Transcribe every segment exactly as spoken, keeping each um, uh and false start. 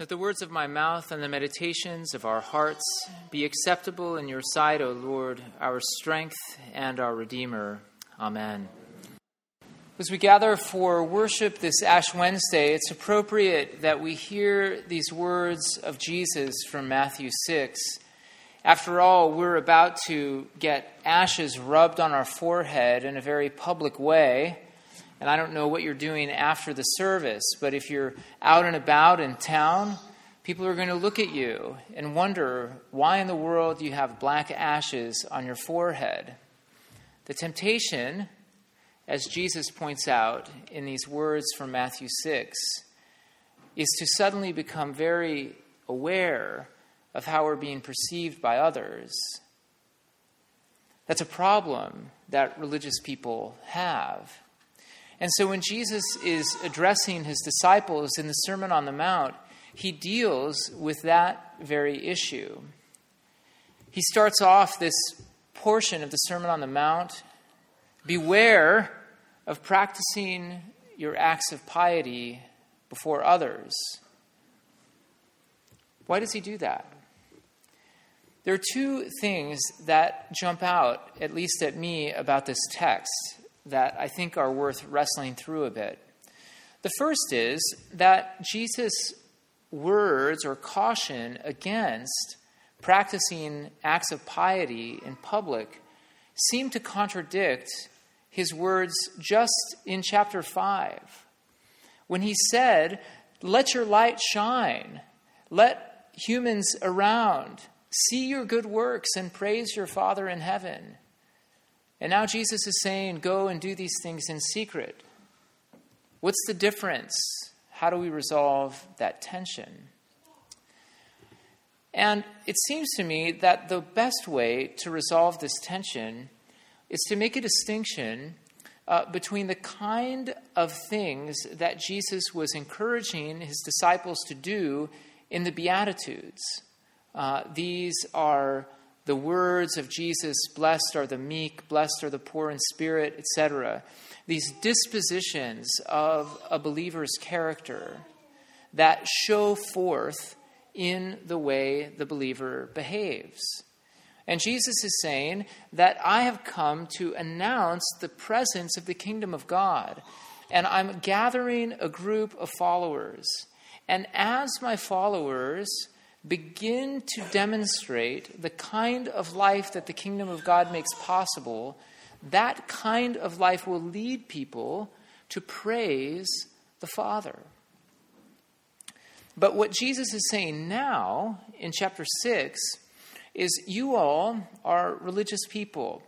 Let the words of my mouth and the meditations of our hearts be acceptable in your sight, O Lord, our strength and our Redeemer. Amen. As we gather for worship this Ash Wednesday, it's appropriate that we hear these words of Jesus from Matthew six. After all, we're about to get ashes rubbed on our forehead in a very public way. And I don't know what you're doing after the service, but if you're out and about in town, people are going to look at you and wonder why in the world you have black ashes on your forehead. The temptation, as Jesus points out in these words from Matthew six, is to suddenly become very aware of how we're being perceived by others. That's a problem that religious people have. And so when Jesus is addressing his disciples in the Sermon on the Mount, he deals with that very issue. He starts off this portion of the Sermon on the Mount, beware of practicing your acts of piety before others. Why does he do that? There are two things that jump out, at least at me, about this text that I think are worth wrestling through a bit. The first is that Jesus' words or caution against practicing acts of piety in public seem to contradict his words just in chapter five, when he said, "Let your light shine, let humans around see your good works and praise your Father in heaven." And now Jesus is saying, go and do these things in secret. What's the difference? How do we resolve that tension? And it seems to me that the best way to resolve this tension is to make a distinction uh, between the kind of things that Jesus was encouraging his disciples to do in the Beatitudes. Uh, these are the words of Jesus, blessed are the meek, blessed are the poor in spirit, et cetera. These dispositions of a believer's character that show forth in the way the believer behaves. And Jesus is saying that I have come to announce the presence of the kingdom of God. And I'm gathering a group of followers. And as my followers begin to demonstrate the kind of life that the kingdom of God makes possible, that kind of life will lead people to praise the Father. But what Jesus is saying now in chapter six is, you all are religious people.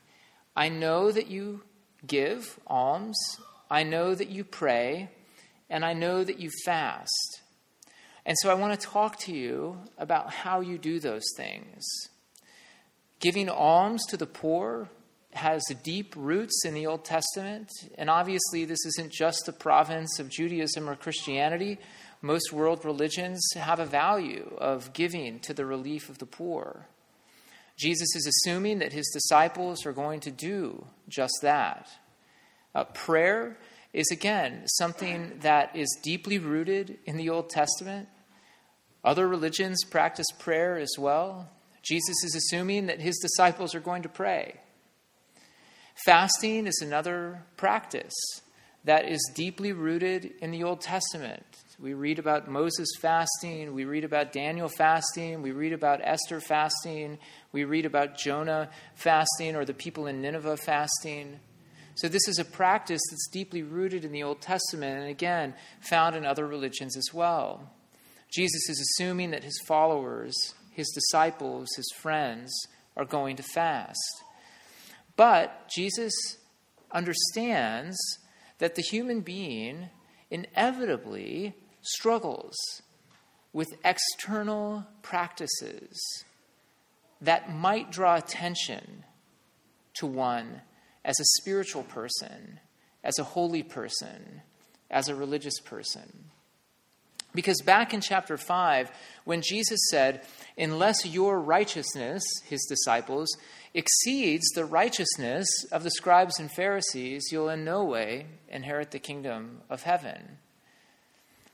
I know that you give alms. I know that you pray. And I know that you fast. And so I want to talk to you about how you do those things. Giving alms to the poor has deep roots in the Old Testament. And obviously this isn't just the province of Judaism or Christianity. Most world religions have a value of giving to the relief of the poor. Jesus is assuming that his disciples are going to do just that. Uh, prayer is, again, something that is deeply rooted in the Old Testament. Other religions practice prayer as well. Jesus is assuming that his disciples are going to pray. Fasting is another practice that is deeply rooted in the Old Testament. We read about Moses fasting. We read about Daniel fasting. We read about Esther fasting. We read about Jonah fasting, or the people in Nineveh fasting. So this is a practice that's deeply rooted in the Old Testament, and again, found in other religions as well. Jesus is assuming that his followers, his disciples, his friends are going to fast. But Jesus understands that the human being inevitably struggles with external practices that might draw attention to one as a spiritual person, as a holy person, as a religious person. Because back in chapter five, when Jesus said, unless your righteousness, his disciples, exceeds the righteousness of the scribes and Pharisees, you'll in no way inherit the kingdom of heaven.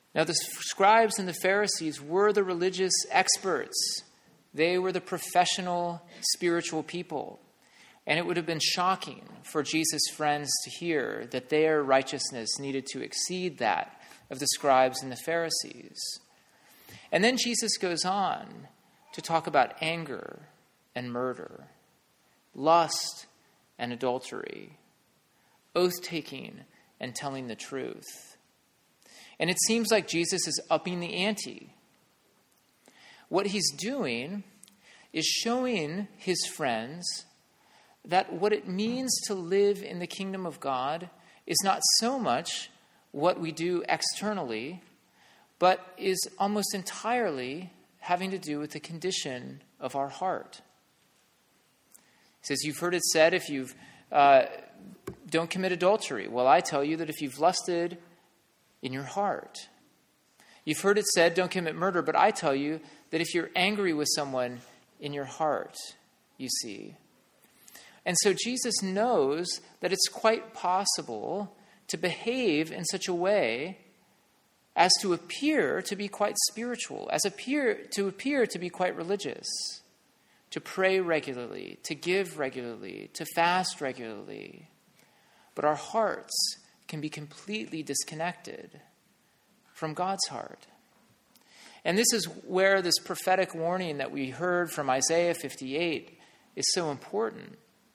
Now, the scribes and the Pharisees were the religious experts. They were the professional spiritual people. And it would have been shocking for Jesus' friends to hear that their righteousness needed to exceed that of the scribes and the Pharisees. And then Jesus goes on to talk about anger and murder, lust and adultery, oath-taking and telling the truth. And it seems like Jesus is upping the ante. What he's doing is showing his friends that what it means to live in the kingdom of God is not so much what we do externally, but is almost entirely having to do with the condition of our heart. He says, you've heard it said, if you've uh, don't commit adultery. Well, I tell you that if you've lusted in your heart. You've heard it said, don't commit murder, but I tell you that if you're angry with someone in your heart, you see. And so Jesus knows that it's quite possible to behave in such a way as to appear to be quite spiritual, as appear to appear to be quite religious, to pray regularly, to give regularly, to fast regularly. But our hearts can be completely disconnected from God's heart. And this is where this prophetic warning that we heard from Isaiah fifty-eight is so important.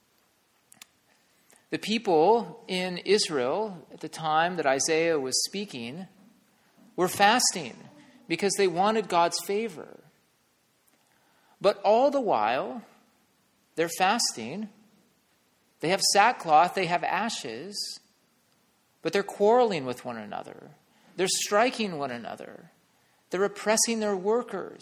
The people in Israel at the time that Isaiah was speaking were fasting because they wanted God's favor. But all the while, they're fasting. They have sackcloth, they have ashes, but they're quarreling with one another. They're striking one another. They're oppressing their workers.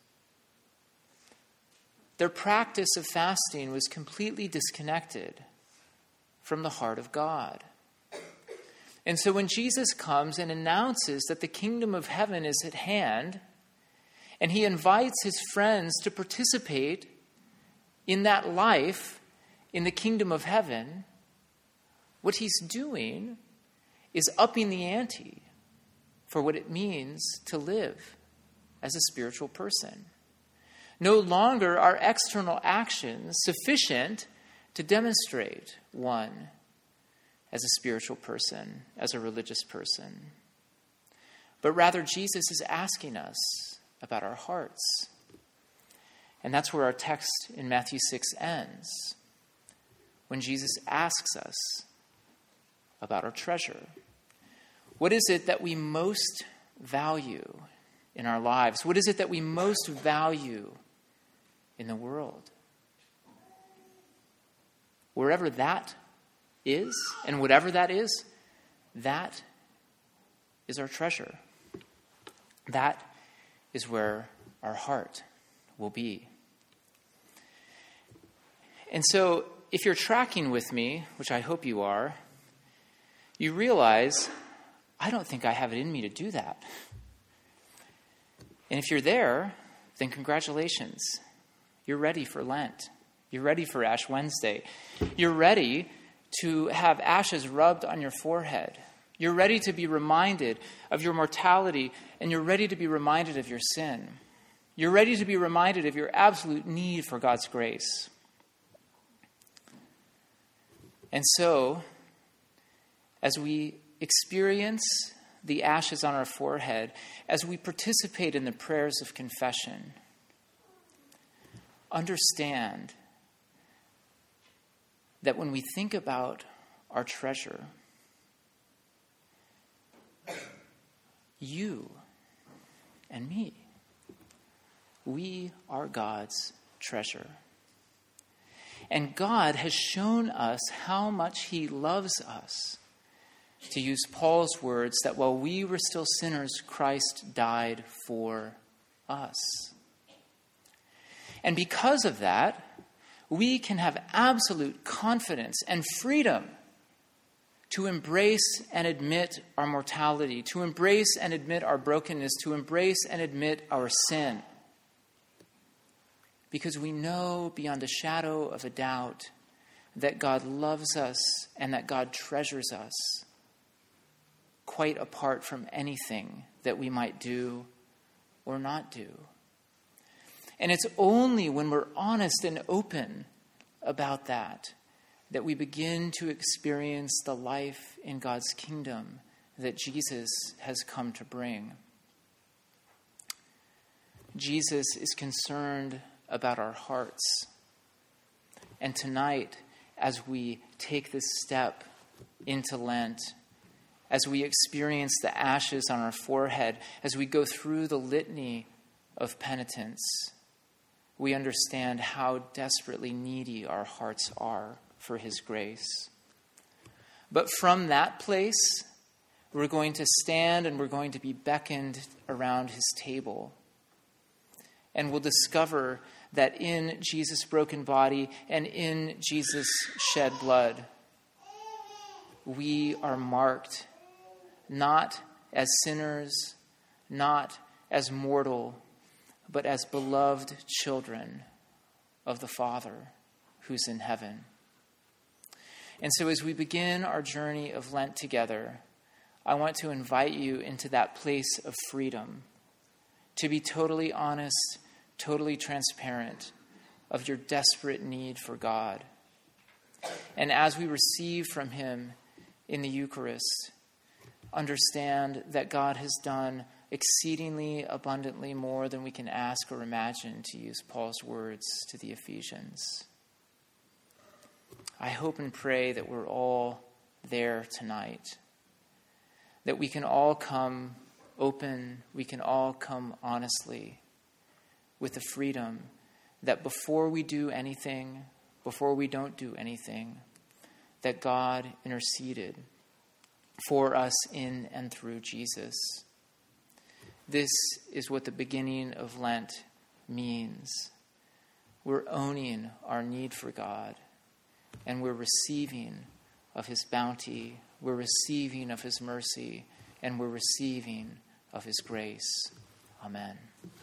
Their practice of fasting was completely disconnected from the heart of God. And so when Jesus comes and announces that the kingdom of heaven is at hand, and he invites his friends to participate in that life in the kingdom of heaven, what he's doing is upping the ante for what it means to live as a spiritual person. No longer are external actions sufficient to demonstrate one as a spiritual person, as a religious person. But rather, Jesus is asking us about our hearts. And that's where our text in Matthew six ends, when Jesus asks us about our treasure. What is it that we most value in our lives? What is it that we most value in the world? Wherever that is, and whatever that is, that is our treasure. That is where our heart will be. And so, if you're tracking with me, which I hope you are, you realize, I don't think I have it in me to do that. And if you're there, then congratulations. You're ready for Lent. You're ready for Ash Wednesday. You're ready to have ashes rubbed on your forehead. You're ready to be reminded of your mortality, and you're ready to be reminded of your sin. You're ready to be reminded of your absolute need for God's grace. And so, as we experience the ashes on our forehead, as we participate in the prayers of confession, understand that when we think about our treasure, you and me, we are God's treasure. And God has shown us how much he loves us. To use Paul's words, that while we were still sinners, Christ died for us. And because of that, we can have absolute confidence and freedom to embrace and admit our mortality, to embrace and admit our brokenness, to embrace and admit our sin. Because we know beyond a shadow of a doubt that God loves us and that God treasures us quite apart from anything that we might do or not do. And it's only when we're honest and open about that that we begin to experience the life in God's kingdom that Jesus has come to bring. Jesus is concerned about our hearts. And tonight, as we take this step into Lent, as we experience the ashes on our forehead, as we go through the litany of penitence, we understand how desperately needy our hearts are for his grace. But from that place, we're going to stand and we're going to be beckoned around his table. And we'll discover that in Jesus' broken body and in Jesus' shed blood, we are marked not as sinners, not as mortal, but as beloved children of the Father who's in heaven. And so as we begin our journey of Lent together, I want to invite you into that place of freedom, to be totally honest, totally transparent of your desperate need for God. And as we receive from him in the Eucharist, understand that God has done exceedingly abundantly more than we can ask or imagine, to use Paul's words to the Ephesians. I hope and pray that we're all there tonight, that we can all come open, we can all come honestly, with the freedom that before we do anything, before we don't do anything, that God interceded for us in and through Jesus. This is what the beginning of Lent means. We're owning our need for God, and we're receiving of his bounty, we're receiving of his mercy, and we're receiving of his grace. Amen.